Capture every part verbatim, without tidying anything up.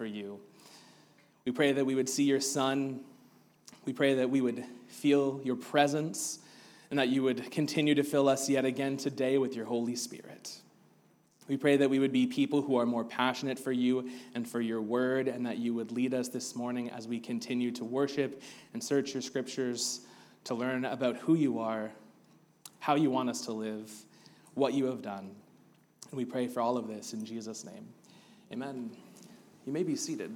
for you. We pray that we would see your Son. We pray that we would feel your presence and that you would continue to fill us yet again today with your Holy Spirit. We pray that we would be people who are more passionate for you and for your word, and that you would lead us this morning as we continue to worship and search your scriptures to learn about who you are, how you want us to live, what you have done. And we pray for all of this in Jesus' name. Amen. You may be seated.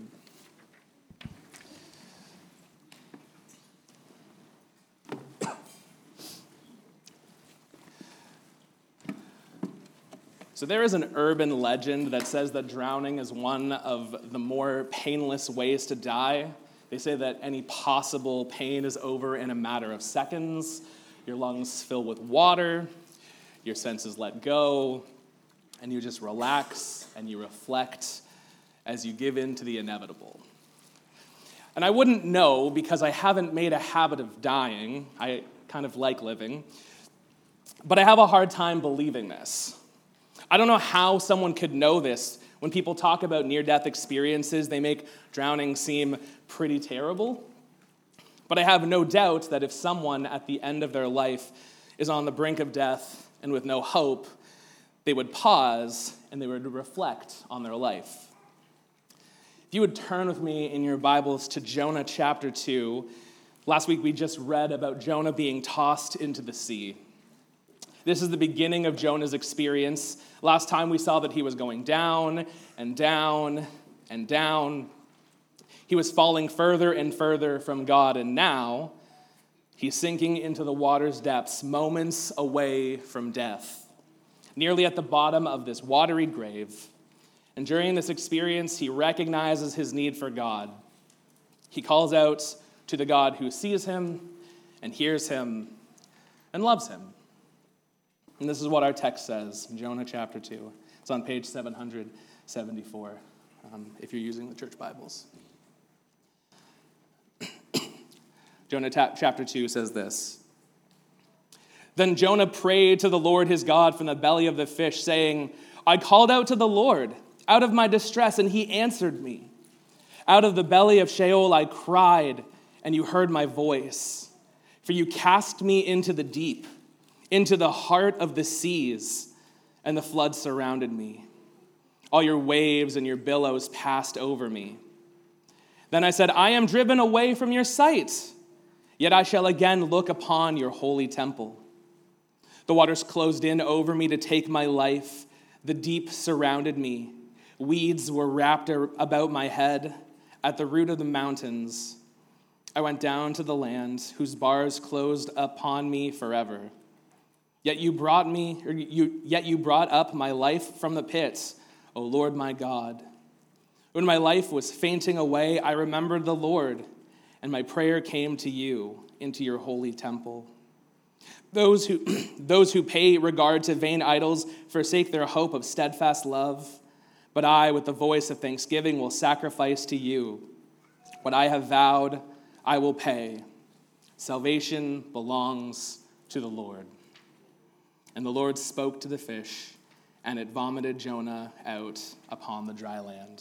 So there is an urban legend that says that drowning is one of the more painless ways to die. They say that any possible pain is over in a matter of seconds. Your lungs fill with water, your senses let go, and you just relax and you reflect as you give in to the inevitable. And I wouldn't know because I haven't made a habit of dying. I kind of like living. But I have a hard time believing this. I don't know how someone could know this. When people talk about near-death experiences, they make drowning seem pretty terrible. But I have no doubt that if someone at the end of their life is on the brink of death and with no hope, they would pause and they would reflect on their life. If you would turn with me in your Bibles to Jonah chapter two. Last week we just read about Jonah being tossed into the sea. This is the beginning of Jonah's experience. Last time we saw that he was going down and down and down. He was falling further and further from God, and now he's sinking into the water's depths, moments away from death, nearly at the bottom of this watery grave. And during this experience, he recognizes his need for God. He calls out to the God who sees him and hears him and loves him. And this is what our text says, Jonah chapter two. It's on page seven hundred seventy-four, um, if you're using the church Bibles. Jonah ta- chapter two says this. Then Jonah prayed to the Lord his God from the belly of the fish, saying, I called out to the Lord out of my distress, and he answered me. Out of the belly of Sheol I cried, and you heard my voice. For you cast me into the deep, into the heart of the seas, and the flood surrounded me. All your waves and your billows passed over me. Then I said, I am driven away from your sight, yet I shall again look upon your holy temple. The waters closed in over me to take my life. The deep surrounded me. Weeds were wrapped about my head. At the root of the mountains, I went down to the land whose bars closed upon me forever. Yet you brought me, or you, yet you brought up my life from the pits, O Lord my God. When my life was fainting away, I remembered the Lord, and my prayer came to you into your holy temple. Those who, those who pay regard to vain idols forsake their hope of steadfast love, but I, with the voice of thanksgiving, will sacrifice to you. What I have vowed, I will pay. Salvation belongs to the Lord. And the Lord spoke to the fish, and it vomited Jonah out upon the dry land.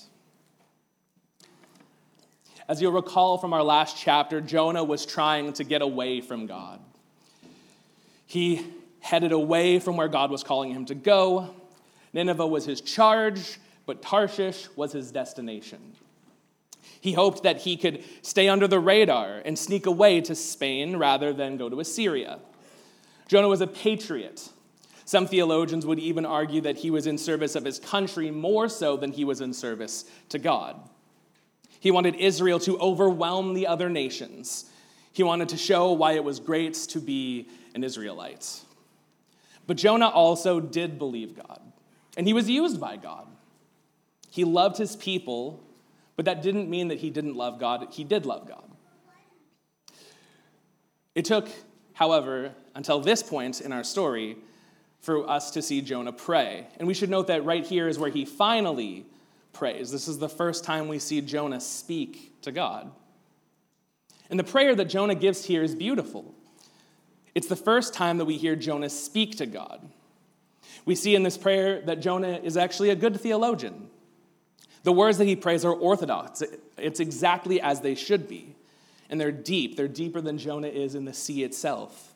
As you'll recall from our last chapter, Jonah was trying to get away from God. He headed away from where God was calling him to go. Nineveh was his charge, but Tarshish was his destination. He hoped that he could stay under the radar and sneak away to Spain rather than go to Assyria. Jonah was a patriot. Some theologians would even argue that he was in service of his country more so than he was in service to God. He wanted Israel to overwhelm the other nations. He wanted to show why it was great to be an Israelite. But Jonah also did believe God, and he was used by God. He loved his people, but that didn't mean that he didn't love God. He did love God. It took, however, until this point in our story for us to see Jonah pray. And we should note that right here is where he finally prays. This is the first time we see Jonah speak to God. And the prayer that Jonah gives here is beautiful. It's the first time that we hear Jonah speak to God. We see in this prayer that Jonah is actually a good theologian. The words that he prays are orthodox. It's exactly as they should be. And they're deep. They're deeper than Jonah is in the sea itself.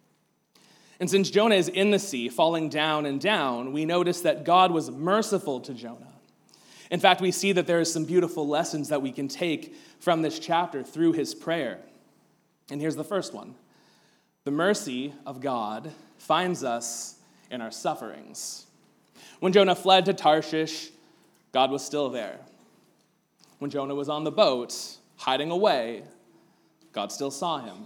And since Jonah is in the sea, falling down and down, we notice that God was merciful to Jonah. In fact, we see that there are some beautiful lessons that we can take from this chapter through his prayer. And here's the first one. The mercy of God finds us in our sufferings. When Jonah fled to Tarshish, God was still there. When Jonah was on the boat, hiding away, God still saw him.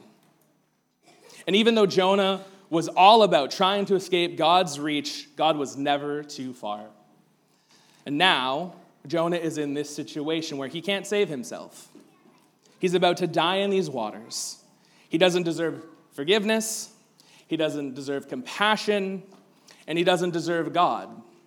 And even though Jonah was all about trying to escape God's reach, God was never too far. And now, Jonah is in this situation where he can't save himself. He's about to die in these waters. He doesn't deserve forgiveness, he doesn't deserve compassion, and he doesn't deserve God.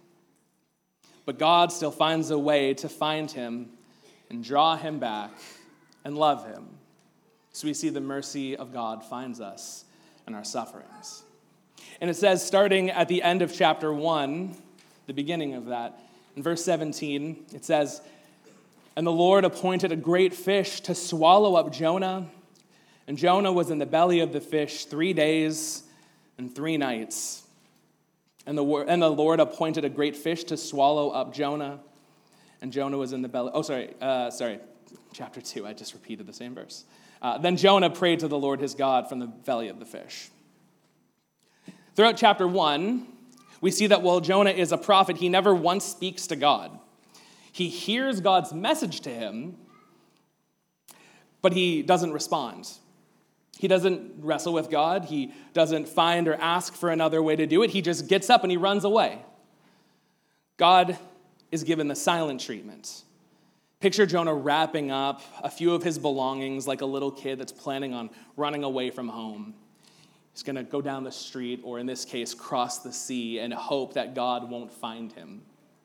But God still finds a way to find him and draw him back and love him. So we see the mercy of God finds us in our sufferings. And it says, starting at the end of chapter one, the beginning of that, in verse seventeen, it says, "And the Lord appointed a great fish to swallow up Jonah, and Jonah was in the belly of the fish three days and three nights. And the, and the Lord appointed a great fish to swallow up Jonah, and Jonah was in the belly." Oh, sorry, uh, sorry, chapter two, I just repeated the same verse. Uh, then Jonah prayed to the Lord his God from the belly of the fish. Throughout chapter one, we see that while Jonah is a prophet, he never once speaks to God. He hears God's message to him, but he doesn't respond. He doesn't wrestle with God. He doesn't find or ask for another way to do it. He just gets up and he runs away. God is given the silent treatment. Picture Jonah wrapping up a few of his belongings like a little kid that's planning on running away from home. He's going to go down the street, or in this case, cross the sea, and hope that God won't find him.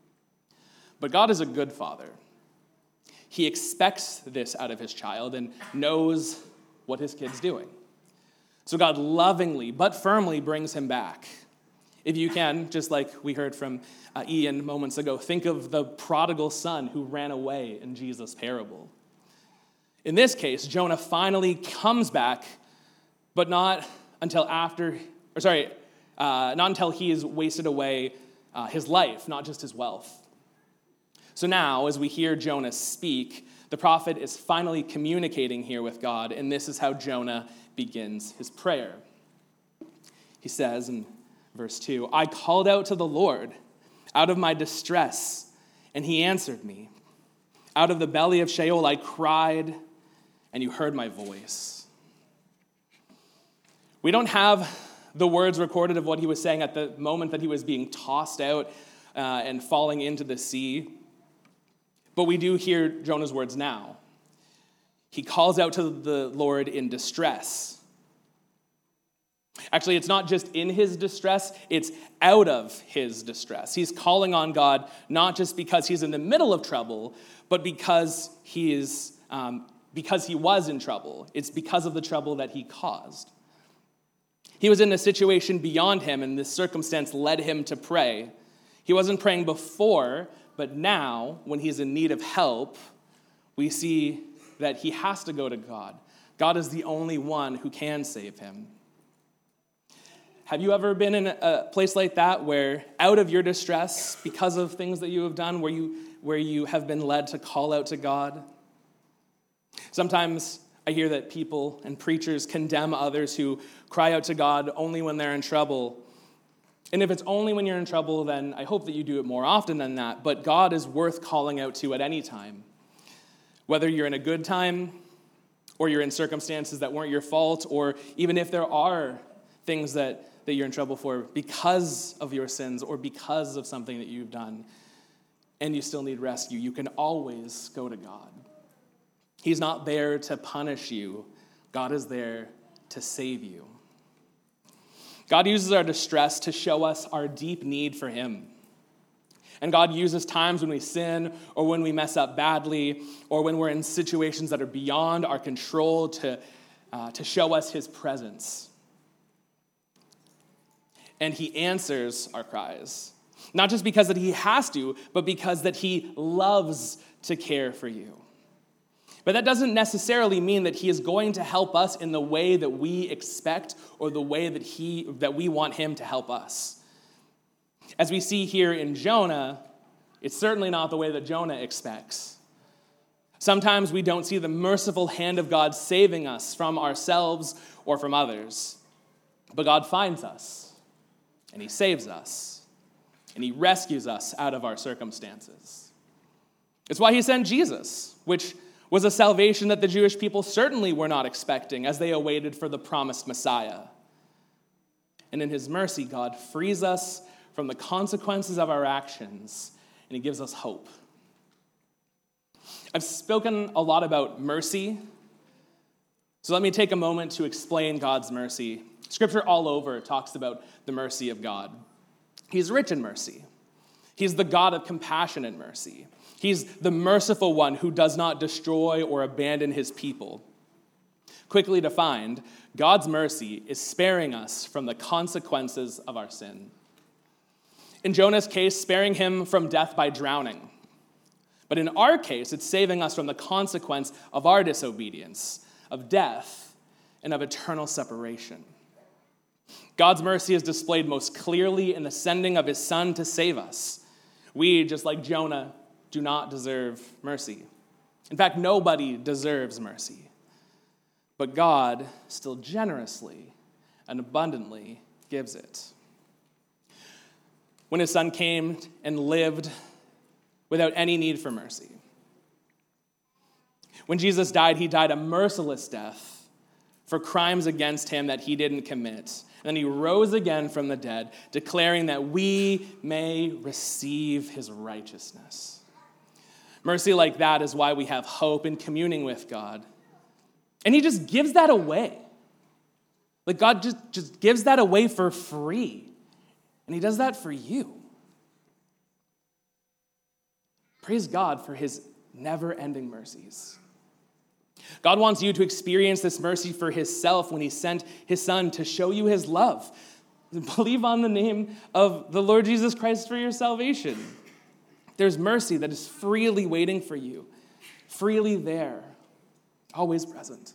But God is a good father. He expects this out of his child and knows what his kid's doing. So God lovingly but firmly brings him back. If you can, just like we heard from uh, Ian moments ago, think of the prodigal son who ran away in Jesus' parable. In this case, Jonah finally comes back, but not until after, or sorry, uh, not until he has wasted away uh, his life, not just his wealth. So now, as we hear Jonah speak, the prophet is finally communicating here with God, and this is how Jonah begins his prayer. He says in verse two, "I called out to the Lord out of my distress, and he answered me. Out of the belly of Sheol I cried, and you heard my voice." We don't have the words recorded of what he was saying at the moment that he was being tossed out uh, and falling into the sea. But we do hear Jonah's words now. He calls out to the Lord in distress. Actually, it's not just in his distress, it's out of his distress. He's calling on God not just because he's in the middle of trouble, but because he is um, because he was in trouble. It's because of the trouble that he caused. He was in a situation beyond him, and this circumstance led him to pray. He wasn't praying before, but now, when he's in need of help, we see that he has to go to God. God is the only one who can save him. Have you ever been in a place like that where out of your distress, because of things that you have done, where you, where you have been led to call out to God? Sometimes I hear that people and preachers condemn others who cry out to God only when they're in trouble. And if it's only when you're in trouble, then I hope that you do it more often than that. But God is worth calling out to at any time. Whether you're in a good time, or you're in circumstances that weren't your fault, or even if there are things that, that you're in trouble for because of your sins or because of something that you've done, and you still need rescue, you can always go to God. He's not there to punish you. God is there to save you. God uses our distress to show us our deep need for him. And God uses times when we sin or when we mess up badly or when we're in situations that are beyond our control to, uh, to show us his presence. And he answers our cries. Not just because that he has to, but because that he loves to care for you. But that doesn't necessarily mean that he is going to help us in the way that we expect or the way that he that we want him to help us. As we see here in Jonah, it's certainly not the way that Jonah expects. Sometimes we don't see the merciful hand of God saving us from ourselves or from others. But God finds us, and he saves us, and he rescues us out of our circumstances. It's why he sent Jesus, which was a salvation that the Jewish people certainly were not expecting as they awaited for the promised Messiah. And in his mercy, God frees us from the consequences of our actions, and he gives us hope. I've spoken a lot about mercy, so let me take a moment to explain God's mercy. Scripture all over talks about the mercy of God. He's rich in mercy. He's the God of compassion and mercy. He's the merciful one who does not destroy or abandon his people. Quickly defined, God's mercy is sparing us from the consequences of our sin. In Jonah's case, sparing him from death by drowning. But in our case, it's saving us from the consequence of our disobedience, of death, and of eternal separation. God's mercy is displayed most clearly in the sending of his Son to save us. We, just like Jonah, do not deserve mercy. In fact, nobody deserves mercy. But God still generously and abundantly gives it. When his Son came and lived without any need for mercy. When Jesus died, he died a merciless death for crimes against him that he didn't commit. And then he rose again from the dead, declaring that we may receive his righteousness. Mercy like that is why we have hope in communing with God. And he just gives that away. Like God just, just gives that away for free. And he does that for you. Praise God for his never-ending mercies. God wants you to experience this mercy for himself when he sent his Son to show you his love. Believe on the name of the Lord Jesus Christ for your salvation. There's mercy that is freely waiting for you, freely there, always present.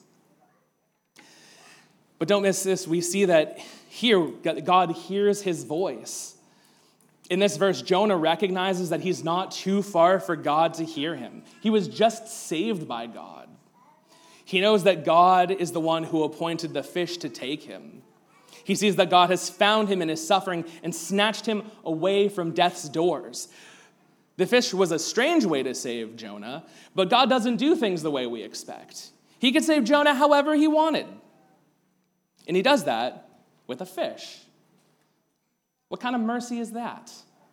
But don't miss this. We see that here, God hears his voice. In this verse, Jonah recognizes that he's not too far for God to hear him. He was just saved by God. He knows that God is the one who appointed the fish to take him. He sees that God has found him in his suffering and snatched him away from death's doors. The fish was a strange way to save Jonah, but God doesn't do things the way we expect. He could save Jonah however he wanted. And he does that with a fish. What kind of mercy is that?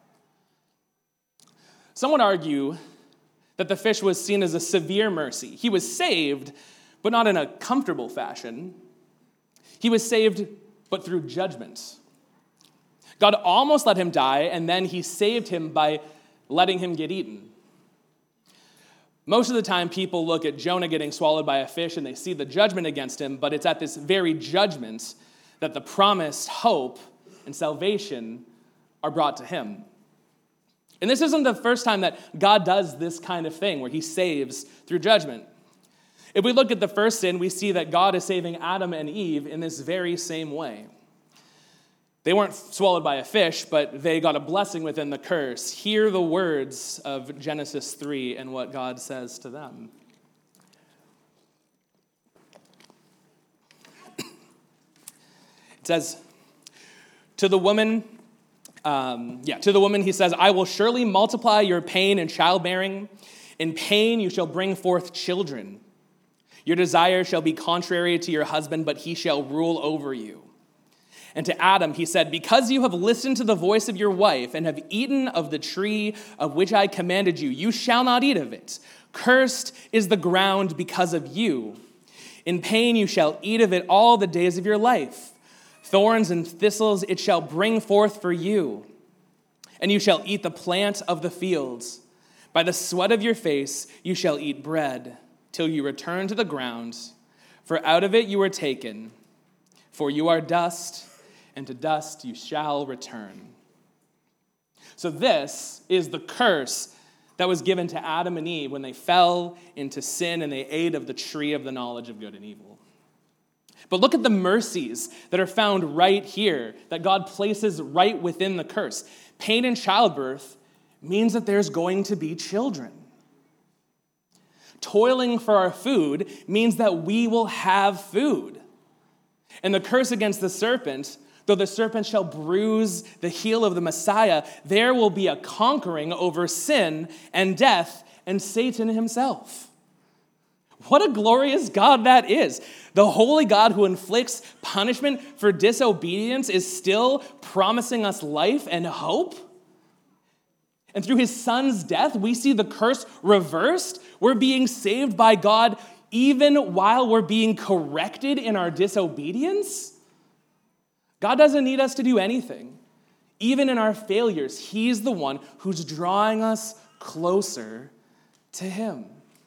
Some would argue that the fish was seen as a severe mercy. He was saved, but not in a comfortable fashion. He was saved, but through judgment. God almost let him die, and then he saved him by letting him get eaten. Most of the time, people look at Jonah getting swallowed by a fish and they see the judgment against him, but it's at this very judgment that the promised hope and salvation are brought to him. And this isn't the first time that God does this kind of thing, where he saves through judgment. If we look at the first sin, we see that God is saving Adam and Eve in this very same way. They weren't swallowed by a fish, but they got a blessing within the curse. Hear the words of Genesis three and what God says to them. It says, to the woman, um, yeah, to the woman he says, I will surely multiply your pain in childbearing. In pain you shall bring forth children. Your desire shall be contrary to your husband, but he shall rule over you. And to Adam he said, because you have listened to the voice of your wife and have eaten of the tree of which I commanded you, you shall not eat of it. Cursed is the ground because of you. In pain you shall eat of it all the days of your life. Thorns and thistles it shall bring forth for you. And you shall eat the plant of the fields. By the sweat of your face you shall eat bread, till you return to the ground. For out of it you were taken. For you are dust, and to dust you shall return. So this is the curse that was given to Adam and Eve when they fell into sin and they ate of the tree of the knowledge of good and evil. But look at the mercies that are found right here, that God places right within the curse. Pain in childbirth means that there's going to be children. Toiling for our food means that we will have food. And the curse against the serpent, though the serpent shall bruise the heel of the Messiah, there will be a conquering over sin and death and Satan himself. What a glorious God that is. The holy God who inflicts punishment for disobedience is still promising us life and hope. And through his son's death, we see the curse reversed. We're being saved by God even while we're being corrected in our disobedience. God doesn't need us to do anything. Even in our failures, he's the one who's drawing us closer to him.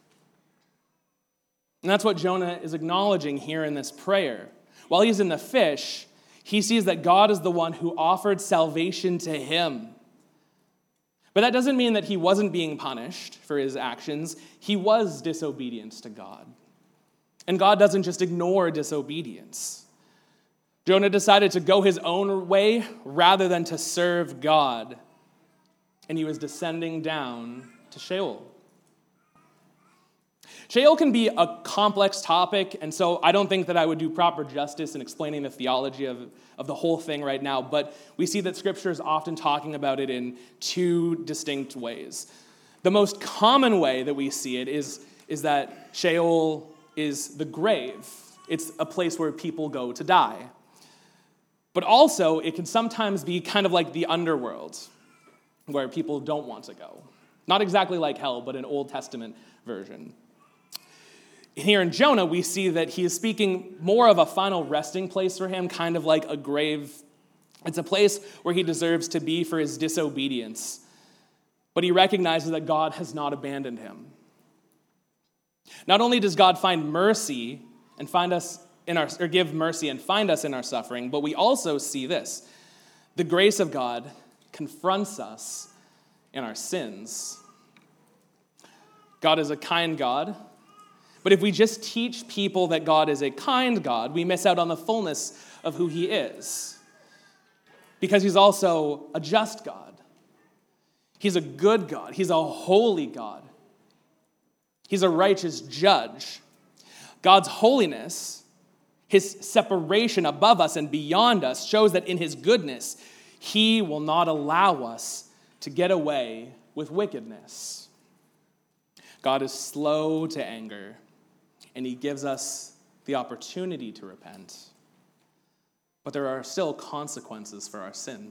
And that's what Jonah is acknowledging here in this prayer. While he's in the fish, he sees that God is the one who offered salvation to him. But that doesn't mean that he wasn't being punished for his actions. He was disobedient to God. And God doesn't just ignore disobedience. Jonah decided to go his own way rather than to serve God. And he was descending down to Sheol. Sheol can be a complex topic, and so I don't think that I would do proper justice in explaining the theology of, of the whole thing right now, but we see that Scripture is often talking about it in two distinct ways. The most common way that we see it is, is that Sheol is the grave. It's a place where people go to die. But also, it can sometimes be kind of like the underworld, where people don't want to go. Not exactly like hell, but an Old Testament version. Here in Jonah, we see that he is speaking more of a final resting place for him, kind of like a grave. It's a place where he deserves to be for his disobedience. But he recognizes that God has not abandoned him. Not only does God find mercy and find us in our, or give mercy and find us in our suffering, but we also see this. The grace of God confronts us in our sins. God is a kind God. But if we just teach people that God is a kind God, we miss out on the fullness of who he is. Because he's also a just God. He's a good God. He's a holy God. He's a righteous judge. God's holiness, his separation above us and beyond us, shows that in his goodness, he will not allow us to get away with wickedness. God is slow to anger, and he gives us the opportunity to repent. But there are still consequences for our sin.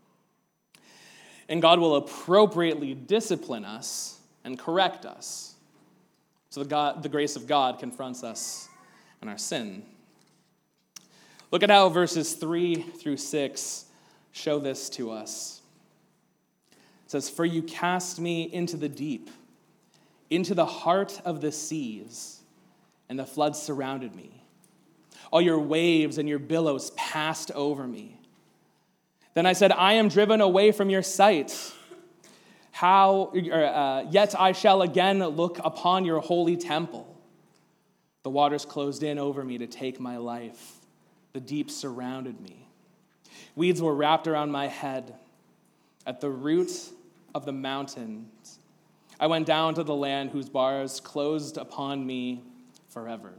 And God will appropriately discipline us and correct us. So the, God, the grace of God confronts us in our sin. Look at how verses three through six show this to us. It says, "For you cast me into the deep, into the heart of the seas, and the floods surrounded me. All your waves and your billows passed over me. Then I said, I am driven away from your sight. How, or, uh, yet I shall again look upon your holy temple. The waters closed in over me to take my life. The deep surrounded me. Weeds were wrapped around my head. At the root of the mountains, I went down to the land whose bars closed upon me forever."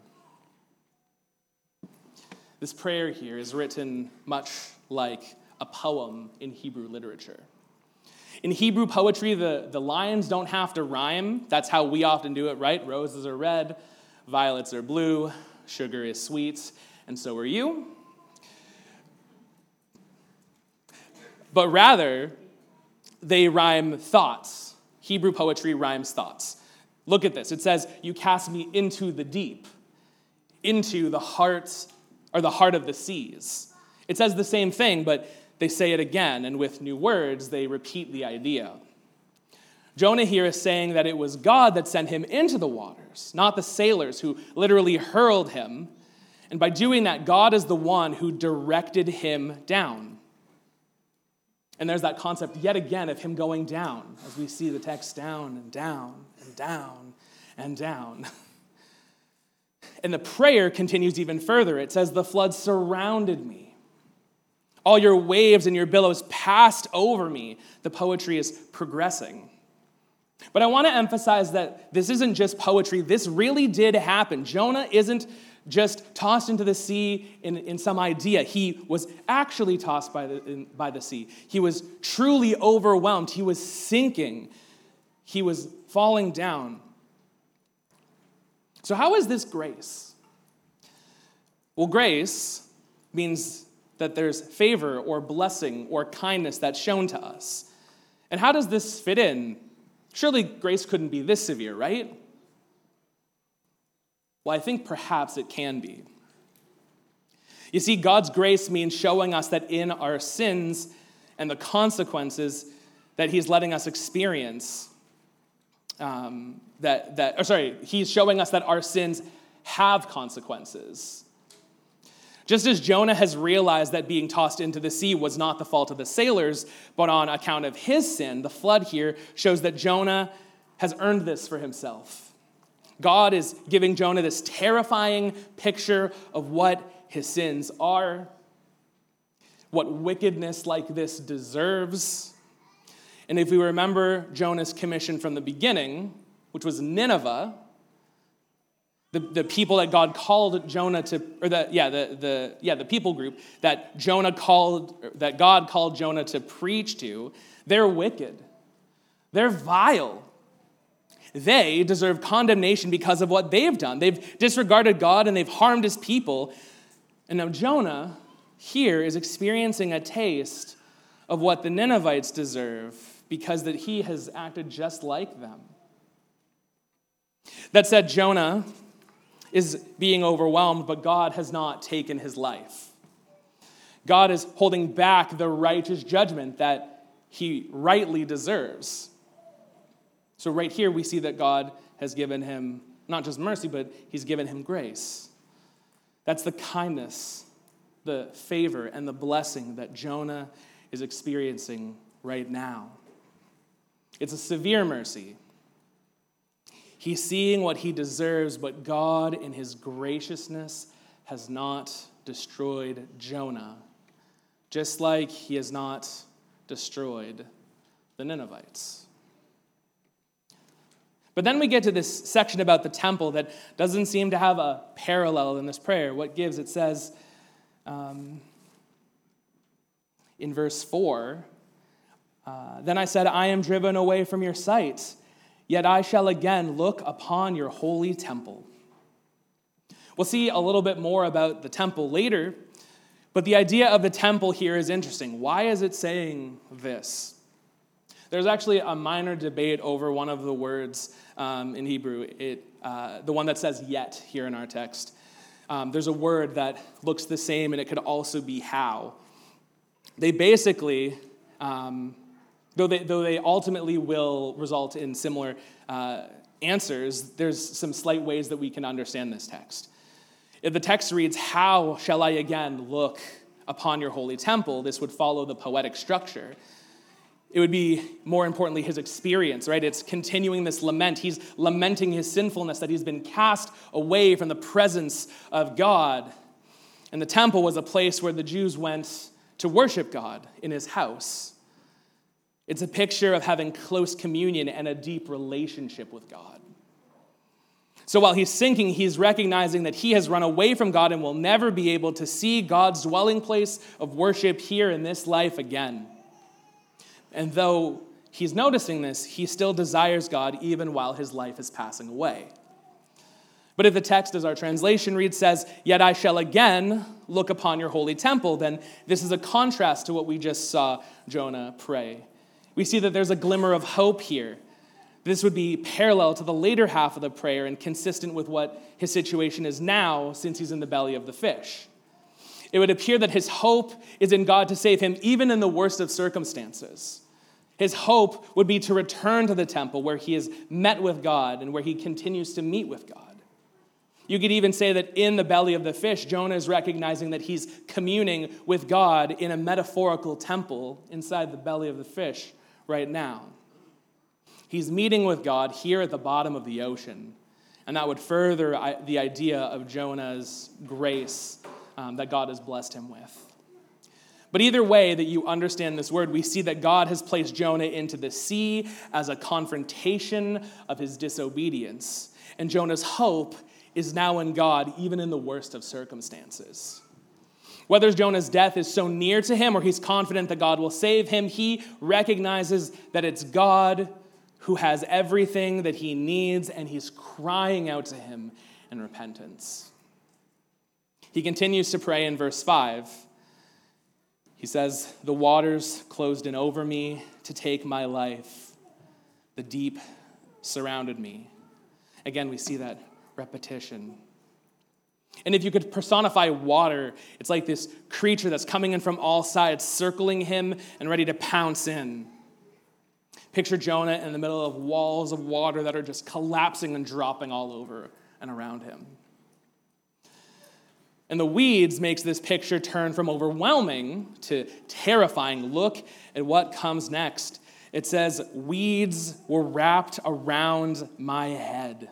This prayer here is written much like a poem in Hebrew literature. In Hebrew poetry, the, the lines don't have to rhyme. That's how we often do it, right? Roses are red, violets are blue, sugar is sweet, and so are you. But rather, they rhyme thoughts. Hebrew poetry rhymes thoughts. Look at this. It says, you cast me into the deep, into the heart, or the heart of the seas. It says the same thing, but they say it again, and with new words, they repeat the idea. Jonah here is saying that it was God that sent him into the waters, not the sailors who literally hurled him. And by doing that, God is the one who directed him down. And there's that concept yet again of him going down, as we see the text down and down and down and down. And the prayer continues even further. It says, the flood surrounded me. All your waves and your billows passed over me. The poetry is progressing. But I want to emphasize that this isn't just poetry. This really did happen. Jonah isn't just tossed into the sea in, in some idea. He was actually tossed by the, in, by the sea. He was truly overwhelmed. He was sinking. He was falling down. So how is this grace? Well, grace means that there's favor or blessing or kindness that's shown to us. And how does this fit in? Surely grace couldn't be this severe, right? Well, I think perhaps it can be. You see, God's grace means showing us that in our sins and the consequences that he's letting us experience, um, that, that, or sorry, he's showing us that our sins have consequences. Just as Jonah has realized that being tossed into the sea was not the fault of the sailors, but on account of his sin, the flood here shows that Jonah has earned this for himself. God is giving Jonah this terrifying picture of what his sins are, what wickedness like this deserves. And if we remember Jonah's commission from the beginning, which was Nineveh, the, the people that God called Jonah to, or the yeah the the yeah the people group that Jonah called that God called Jonah to preach to, they're wicked, they're vile. They deserve condemnation because of what they've done. They've disregarded God and they've harmed his people. And now Jonah here is experiencing a taste of what the Ninevites deserve because that he has acted just like them. That said, Jonah is being overwhelmed, but God has not taken his life. God is holding back the righteous judgment that he rightly deserves. So right here we see that God has given him not just mercy, but he's given him grace. That's the kindness, the favor, and the blessing that Jonah is experiencing right now. It's a severe mercy. He's seeing what he deserves, but God, in his graciousness, has not destroyed Jonah, just like he has not destroyed the Ninevites. But then we get to this section about the temple that doesn't seem to have a parallel in this prayer. What gives? It says um, in verse four, uh, Then I said, I am driven away from your sight, yet I shall again look upon your holy temple. We'll see a little bit more about the temple later, but the idea of the temple here is interesting. Why is it saying this? There's actually a minor debate over one of the words um, in Hebrew, it, uh, the one that says yet here in our text. Um, there's a word that looks the same, and it could also be how. They basically, um, though, they, though they ultimately will result in similar uh, answers, there's some slight ways that we can understand this text. If the text reads, how shall I again look upon your holy temple, this would follow the poetic structure. It would be, more importantly, his experience, right? It's continuing this lament. He's lamenting his sinfulness, that he's been cast away from the presence of God. And the temple was a place where the Jews went to worship God in his house. It's a picture of having close communion and a deep relationship with God. So while he's sinking, he's recognizing that he has run away from God and will never be able to see God's dwelling place of worship here in this life again. And though he's noticing this, he still desires God even while his life is passing away. But if the text, as our translation reads, says, yet I shall again look upon your holy temple, then this is a contrast to what we just saw Jonah pray. We see that there's a glimmer of hope here. This would be parallel to the later half of the prayer and consistent with what his situation is now since he's in the belly of the fish. It would appear that his hope is in God to save him even in the worst of circumstances. His hope would be to return to the temple where he is met with God and where he continues to meet with God. You could even say that in the belly of the fish, Jonah is recognizing that he's communing with God in a metaphorical temple inside the belly of the fish right now. He's meeting with God here at the bottom of the ocean, and that would further the idea of Jonah's grace um, that God has blessed him with. But either way that you understand this word, we see that God has placed Jonah into the sea as a confrontation of his disobedience. And Jonah's hope is now in God, even in the worst of circumstances. Whether Jonah's death is so near to him or he's confident that God will save him, he recognizes that it's God who has everything that he needs, and he's crying out to him in repentance. He continues to pray in verse five. He says, "The waters closed in over me to take my life. The deep surrounded me." Again, we see that repetition. And if you could personify water, it's like this creature that's coming in from all sides, circling him and ready to pounce in. Picture Jonah in the middle of walls of water that are just collapsing and dropping all over and around him. And the weeds makes this picture turn from overwhelming to terrifying. Look at what comes next. It says, "Weeds were wrapped around my head."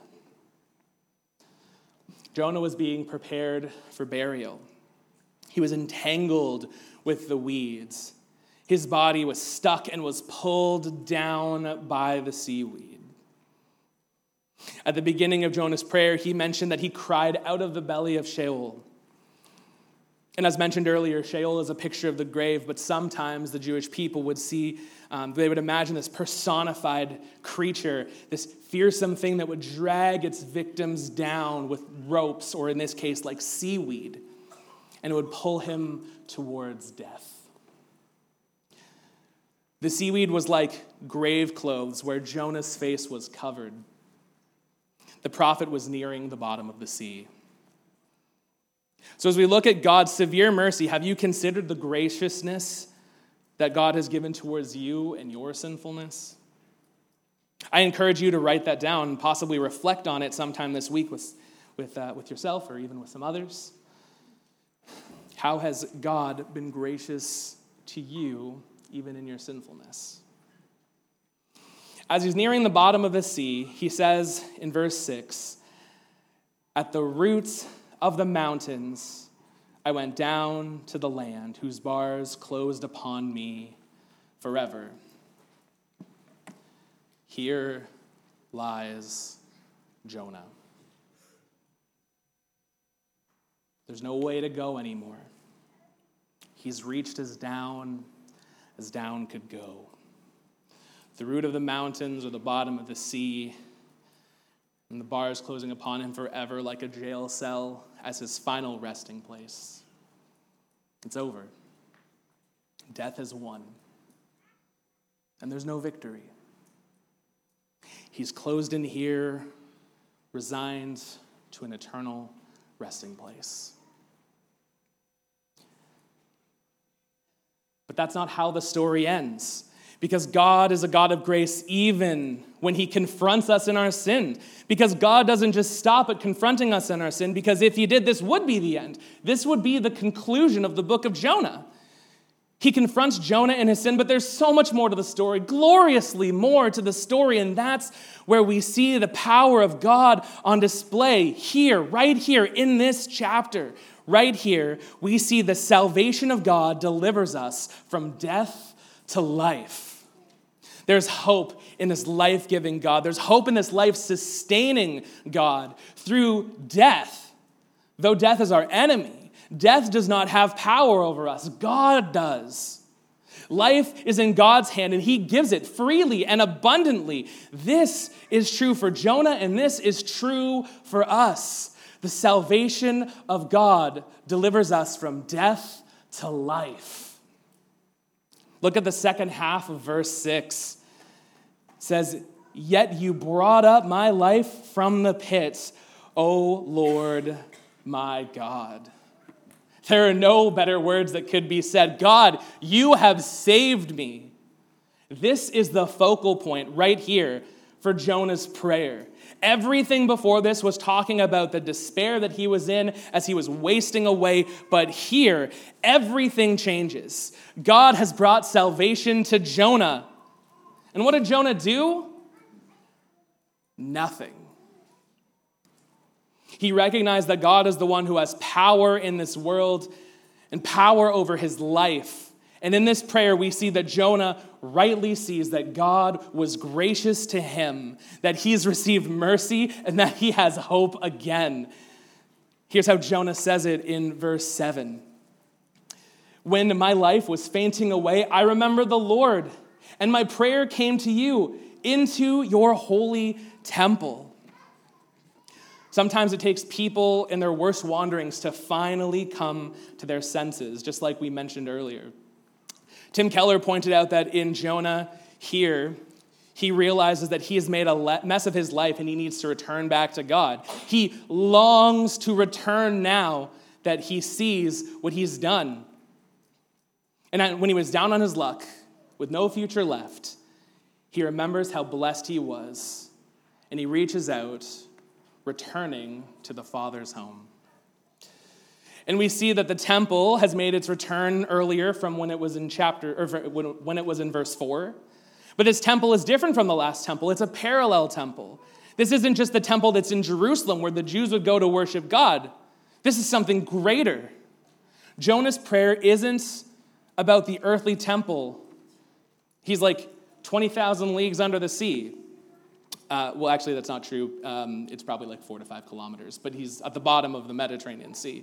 Jonah was being prepared for burial. He was entangled with the weeds. His body was stuck and was pulled down by the seaweed. At the beginning of Jonah's prayer, he mentioned that he cried out of the belly of Sheol. And as mentioned earlier, Sheol is a picture of the grave, but sometimes the Jewish people would see, um, they would imagine this personified creature, this fearsome thing that would drag its victims down with ropes, or in this case, like seaweed, and it would pull him towards death. The seaweed was like grave clothes where Jonah's face was covered. The prophet was nearing the bottom of the sea. So as we look at God's severe mercy, have you considered the graciousness that God has given towards you and your sinfulness? I encourage you to write that down and possibly reflect on it sometime this week with, with, uh, with yourself or even with some others. How has God been gracious to you even in your sinfulness? As he's nearing the bottom of the sea, he says in verse six, "At the roots of the mountains, I went down to the land whose bars closed upon me forever." Here lies Jonah. There's no way to go anymore. He's reached as down as down could go. The root of the mountains or the bottom of the sea, and the bars closing upon him forever like a jail cell as his final resting place. It's over. Death has won. And there's no victory. He's closed in here, resigned to an eternal resting place. But that's not how the story ends. Because God is a God of grace even when he confronts us in our sin. Because God doesn't just stop at confronting us in our sin, because if he did, this would be the end. This would be the conclusion of the book of Jonah. He confronts Jonah in his sin, but there's so much more to the story, gloriously more to the story, and that's where we see the power of God on display here, right here in this chapter. Right here, we see the salvation of God delivers us from death to life. There's hope in this life-giving God. There's hope in this life-sustaining God through death. Though death is our enemy, death does not have power over us. God does. Life is in God's hand, and he gives it freely and abundantly. This is true for Jonah, and this is true for us. The salvation of God delivers us from death to life. Look at the second half of verse six. It says, "Yet you brought up my life from the pit, O Lord my God." There are no better words that could be said. God, you have saved me. This is the focal point right here for Jonah's prayer. Everything before this was talking about the despair that he was in as he was wasting away. But here, everything changes. God has brought salvation to Jonah. And what did Jonah do? Nothing. He recognized that God is the one who has power in this world and power over his life. And in this prayer, we see that Jonah rightly sees that God was gracious to him, that he's received mercy, and that he has hope again. Here's how Jonah says it in verse seven. When my life was fainting away, I remembered the Lord, and my prayer came to you into your holy temple. Sometimes it takes people in their worst wanderings to finally come to their senses, just like we mentioned earlier. Tim Keller pointed out that in Jonah here, he realizes that he has made a mess of his life and he needs to return back to God. He longs to return now that he sees what he's done. And when he was down on his luck, with no future left, he remembers how blessed he was, and he reaches out, returning to the Father's home. And we see that the temple has made its return earlier from when it was in chapter, or when it was in verse four. But this temple is different from the last temple. It's a parallel temple. This isn't just the temple that's in Jerusalem where the Jews would go to worship God. This is something greater. Jonah's prayer isn't about the earthly temple. He's like twenty thousand leagues under the sea. Uh, well, actually, that's not true. Um, it's probably like four to five kilometers, but he's at the bottom of the Mediterranean Sea.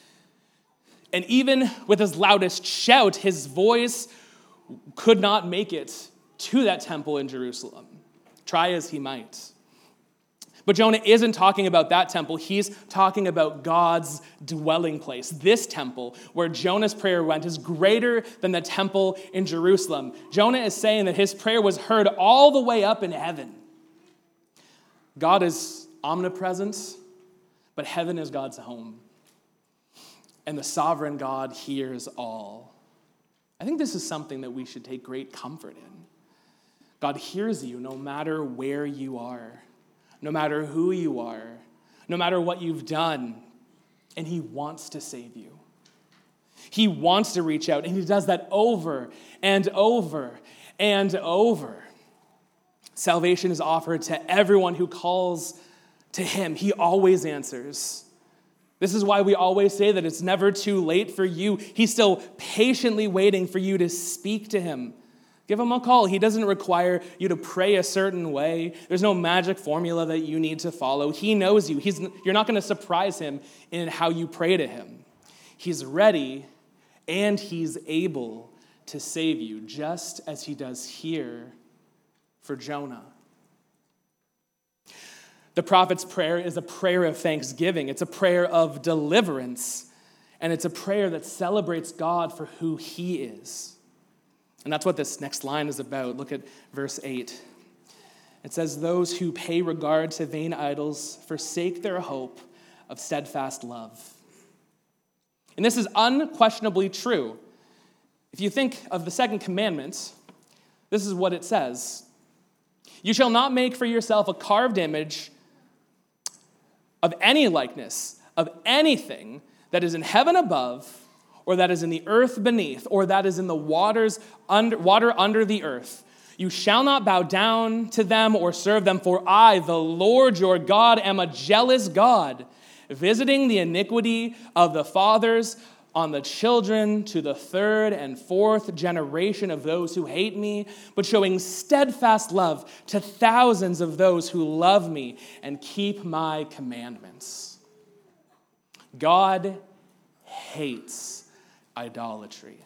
And even with his loudest shout, his voice could not make it to that temple in Jerusalem, try as he might. But Jonah isn't talking about that temple. He's talking about God's dwelling place. This temple, where Jonah's prayer went, is greater than the temple in Jerusalem. Jonah is saying that his prayer was heard all the way up in heaven. God is omnipresent, but heaven is God's home. And the sovereign God hears all. I think this is something that we should take great comfort in. God hears you no matter where you are, no matter who you are, no matter what you've done, and he wants to save you. He wants to reach out, and he does that over and over and over. Salvation is offered to everyone who calls to him. He always answers. This is why we always say that it's never too late for you. He's still patiently waiting for you to speak to him. Give him a call. He doesn't require you to pray a certain way. There's no magic formula that you need to follow. He knows you. He's, you're not going to surprise him in how you pray to him. He's ready and he's able to save you, just as he does here for Jonah. The prophet's prayer is a prayer of thanksgiving. It's a prayer of deliverance. And it's a prayer that celebrates God for who he is. And that's what this next line is about. Look at verse eight. It says, "Those who pay regard to vain idols forsake their hope of steadfast love." And this is unquestionably true. If you think of the second commandment, this is what it says. "You shall not make for yourself a carved image of any likeness, of anything that is in heaven above, or that is in the earth beneath, or that is in the waters under, water under the earth. You shall not bow down to them or serve them, for I, the Lord your God, am a jealous God, visiting the iniquity of the fathers on the children to the third and fourth generation of those who hate me, but showing steadfast love to thousands of those who love me and keep my commandments." God hates idolatry.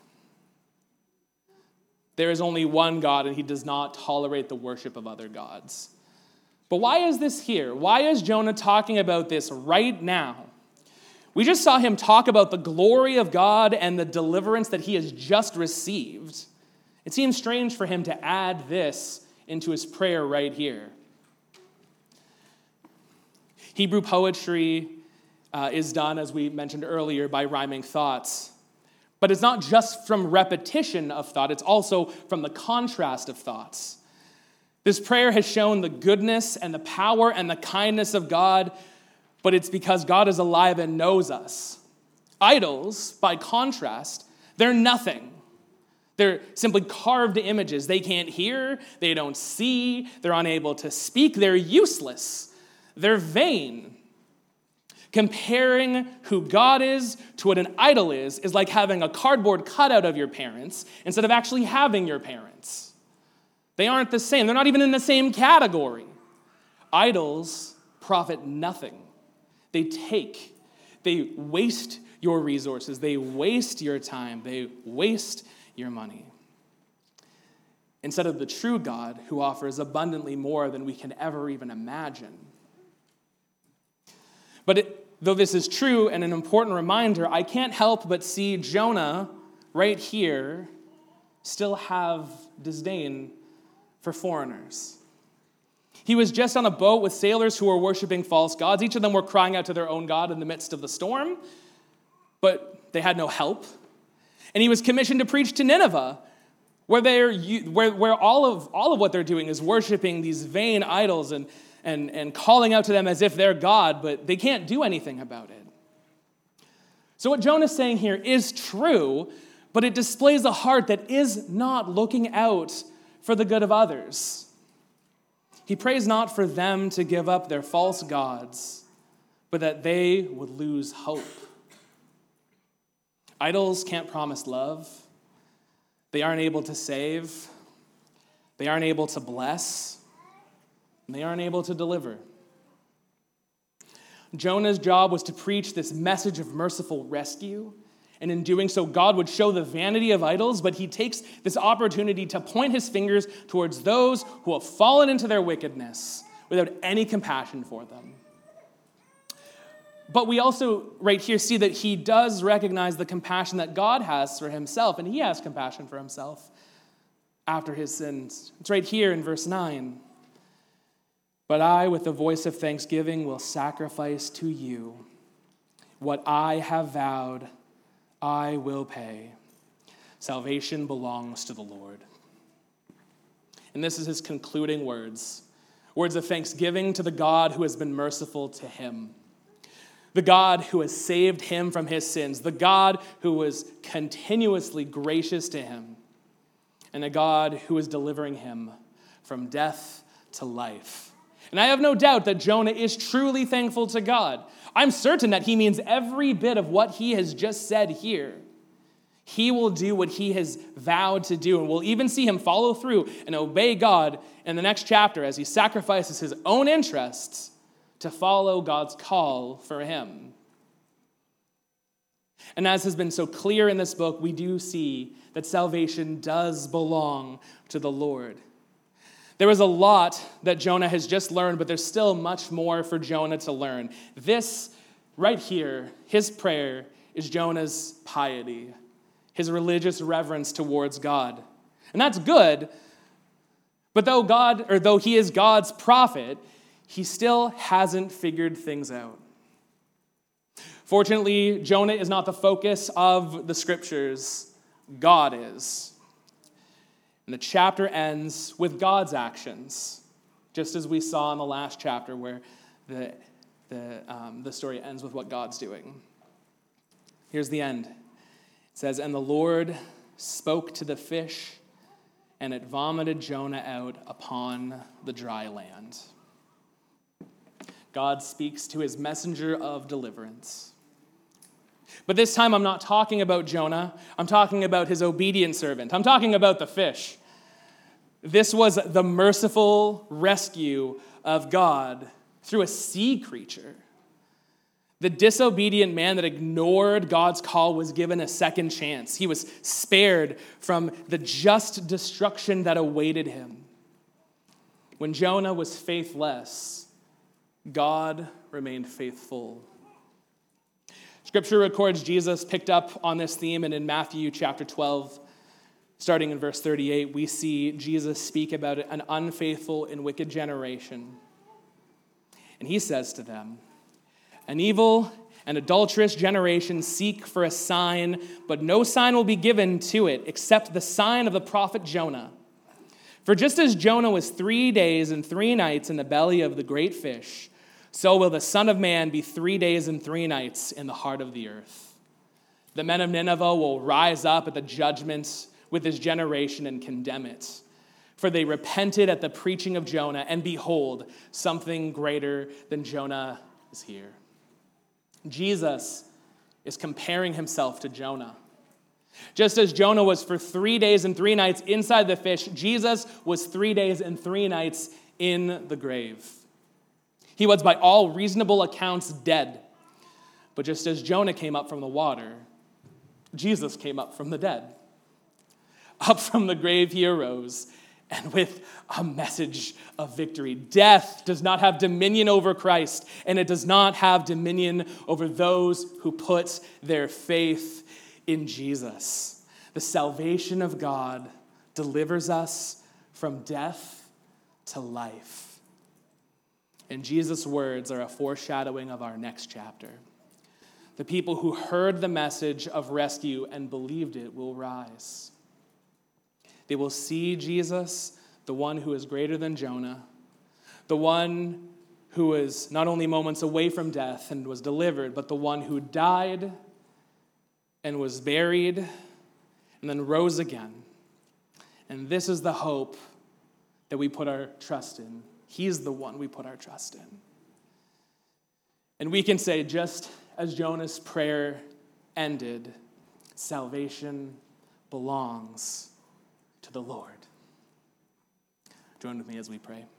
There is only one God, and he does not tolerate the worship of other gods. But why is this here? Why is Jonah talking about this right now? We just saw him talk about the glory of God and the deliverance that he has just received. It seems strange for him to add this into his prayer right here. Hebrew poetry uh, is done, as we mentioned earlier, by rhyming thoughts. But it's not just from repetition of thought, it's also from the contrast of thoughts. This prayer has shown the goodness and the power and the kindness of God, but it's because God is alive and knows us. Idols, by contrast, they're nothing. They're simply carved images. They can't hear, they don't see, they're unable to speak, they're useless, they're vain. Comparing who God is to what an idol is is like having a cardboard cutout of your parents instead of actually having your parents. They aren't the same. They're not even in the same category. Idols profit nothing. They take, they waste your resources, they waste your time, they waste your money. Instead of the true God who offers abundantly more than we can ever even imagine. But it, though this is true and an important reminder, I can't help but see Jonah right here still have disdain for foreigners. He was just on a boat with sailors who were worshiping false gods. Each of them were crying out to their own God in the midst of the storm, but they had no help. And he was commissioned to preach to Nineveh, where they're where, where all of all of what they're doing is worshiping these vain idols and, and, and calling out to them as if they're God, but they can't do anything about it. So what Jonah's saying here is true, but it displays a heart that is not looking out for the good of others. He prays not for them to give up their false gods, but that they would lose hope. Idols can't promise love. They aren't able to save. They aren't able to bless. And they aren't able to deliver. Jonah's job was to preach this message of merciful rescue. And in doing so, God would show the vanity of idols, but he takes this opportunity to point his fingers towards those who have fallen into their wickedness without any compassion for them. But we also, right here, see that he does recognize the compassion that God has for himself, and he has compassion for himself after his sins. It's right here in verse nine. But I, with the voice of thanksgiving, will sacrifice to you. What I have vowed, I will pay. Salvation belongs to the Lord. And this is his concluding words. Words of thanksgiving to the God who has been merciful to him. The God who has saved him from his sins. The God who was continuously gracious to him. And a God who is delivering him from death to life. And I have no doubt that Jonah is truly thankful to God. I'm certain that he means every bit of what he has just said here. He will do what he has vowed to do, and we'll even see him follow through and obey God in the next chapter as he sacrifices his own interests to follow God's call for him. And as has been so clear in this book, we do see that salvation does belong to the Lord. There was a lot that Jonah has just learned, but there's still much more for Jonah to learn. This, right here, his prayer, is Jonah's piety, his religious reverence towards God. And that's good, but though God, or though he is God's prophet, he still hasn't figured things out. Fortunately, Jonah is not the focus of the scriptures. God is. And the chapter ends with God's actions, just as we saw in the last chapter where the, the, um, the story ends with what God's doing. Here's the end. It says, and the Lord spoke to the fish, and it vomited Jonah out upon the dry land. God speaks to his messenger of deliverance. But this time I'm not talking about Jonah. I'm talking about his obedient servant. I'm talking about the fish. This was the merciful rescue of God through a sea creature. The disobedient man that ignored God's call was given a second chance. He was spared from the just destruction that awaited him. When Jonah was faithless, God remained faithful. Scripture records Jesus picked up on this theme, and in Matthew chapter twelve, starting in verse thirty-eight, we see Jesus speak about an unfaithful and wicked generation. And he says to them, an evil and adulterous generation seek for a sign, but no sign will be given to it except the sign of the prophet Jonah. For just as Jonah was three days and three nights in the belly of the great fish, so will the Son of Man be three days and three nights in the heart of the earth. The men of Nineveh will rise up at the judgment with this generation and condemn it. For they repented at the preaching of Jonah, and behold, something greater than Jonah is here. Jesus is comparing himself to Jonah. Just as Jonah was for three days and three nights inside the fish, Jesus was three days and three nights in the grave. He was by all reasonable accounts dead. But just as Jonah came up from the water, Jesus came up from the dead. Up from the grave he arose, and with a message of victory. Death does not have dominion over Christ, and it does not have dominion over those who put their faith in Jesus. The salvation of God delivers us from death to life. And Jesus' words are a foreshadowing of our next chapter. The people who heard the message of rescue and believed it will rise. They will see Jesus, the one who is greater than Jonah, the one who was not only moments away from death and was delivered, but the one who died and was buried and then rose again. And this is the hope that we put our trust in. He's the one we put our trust in. And we can say, just as Jonah's prayer ended, salvation belongs to the Lord. Join with me as we pray.